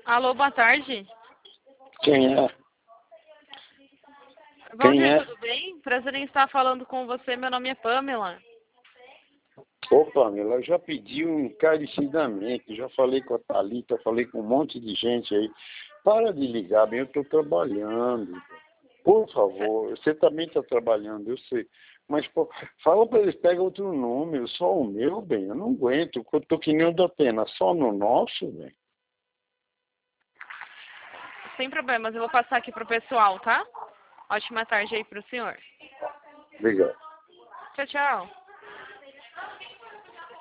Alô, boa tarde. Quem é? Valdir, tudo bem? Prazer em estar falando com você. Meu nome é Pamela. Ô, Pamela, eu já pedi encarecidamente, já falei com a Thalita, falei com um monte de gente aí. Para de ligar, bem, eu estou trabalhando. Por favor, você também está trabalhando, eu sei. Mas, pô, fala para eles, pega outro número, só o meu, bem, eu não aguento. Eu tô que nem o da Pena, só no nosso, bem. Sem problemas, eu vou passar aqui pro pessoal, tá? Ótima tarde aí pro senhor. Obrigado. Tchau, tchau.